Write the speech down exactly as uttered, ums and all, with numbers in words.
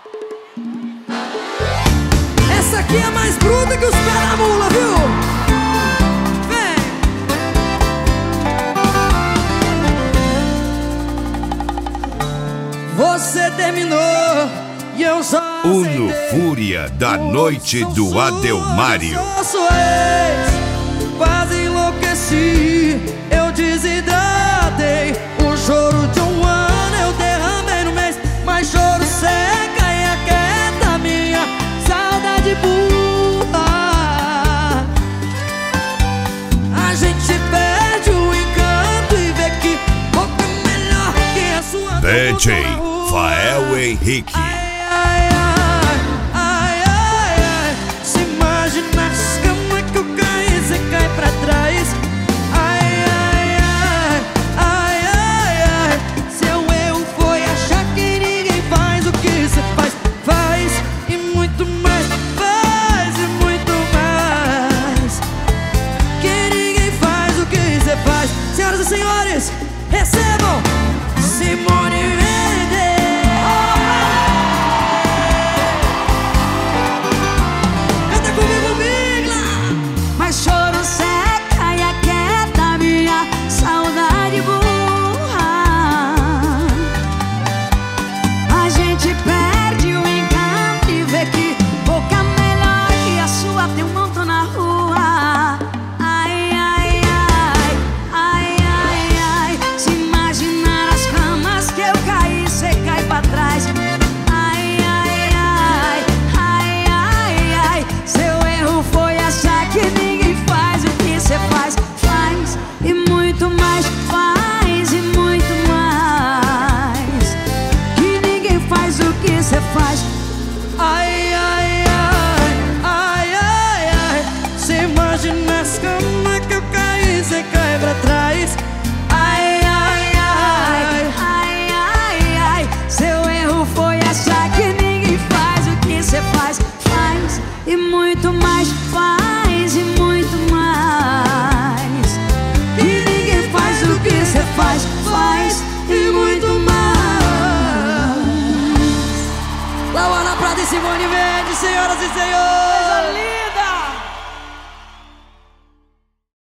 Essa aqui é mais bruta que os pés da mula, viu? Vem! Você terminou e eu só Uno Fúria da noite do Adelmário. Eu sou ex, quase enlouqueci. Eu desidratei. O choro de um ano eu derramei no mês. Mas choro seca e aquieta minha saudade burra. A gente perde o encanto e vê que pouco é melhor que a sua. D J Fael Henrique. Ai, ai, ai, ai, ai. Se imagina as camas que eu caí, você cai pra trás. Ai, ai, ai, ai, ai, ai. Seu erro foi achar que ninguém faz o que você faz. Faz e muito mais, faz e muito mais. Que ninguém faz o que você faz. Senhoras e senhores, recebam Simone Mendes. Mas choro seca e aquieta minha saudade burra. A gente perde o encanto e vê que boca melhor que a sua tem um montão na rua. Ai, ai, ai, ai, ai, ai. Se imaginar as camas que eu caí, cê cai pra trás. Ai, ai, ai, ai, ai, ai. Seu erro foi achar que ninguém faz o que cê faz. Faz e muito mais, faz e muito mais. Que ninguém faz o que cê faz. Ai, ai, ai, ai, ai, ai. Cê imagina as camas que eu caí, cê cai pra trás. Ai, ai, ai, Ai, ai, ai. Seu erro foi achar que ninguém faz o que cê faz. Faz e muito mais, faz e muito mais. Que ninguém faz o que cê faz. Faz e muito mais. Lauana Prata e Simone Mendes, senhoras e senhores.